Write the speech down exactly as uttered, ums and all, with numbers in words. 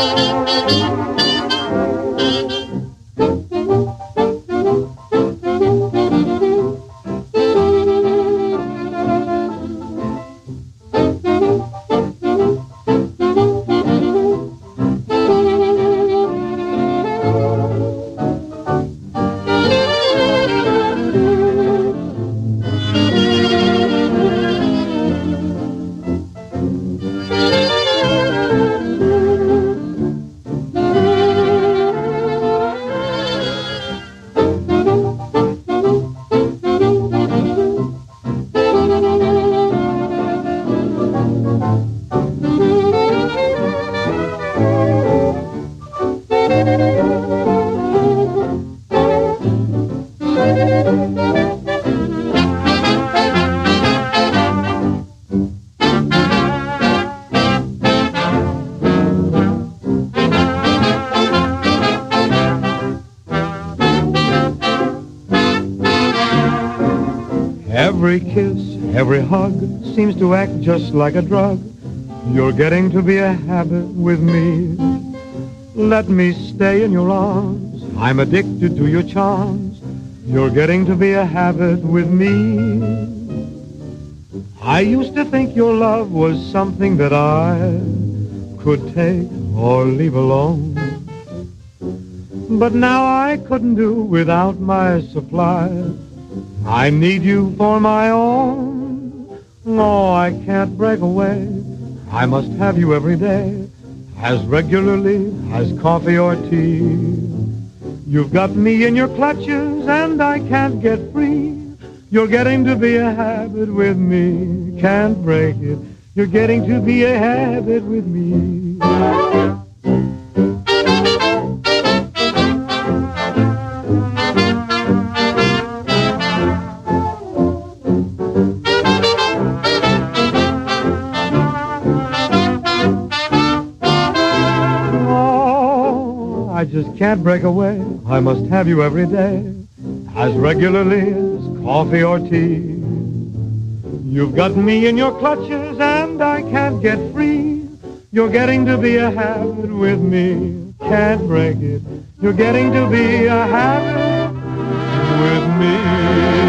Every kiss, every hug seems to act just like a drug. You're getting to be a habit with me. Let me stay in your arms. I'm addicted to your charms. You're getting to be a habit with me. I used to think your love was something that I could take or leave alone. But now I couldn't do without my supply. I need you for my own. No, I can't break away. I must have you every day, as regularly as coffee or tea. You've got me in your clutches and I can't get free. You're getting to be a habit with me. Can't break it. You're getting to be a habit with me. I just can't break away. I must have you every day, as regularly as coffee or tea. You've got me in your clutches and I can't get free. You're getting to be a habit with me. Can't break it. You're getting to be a habit with me.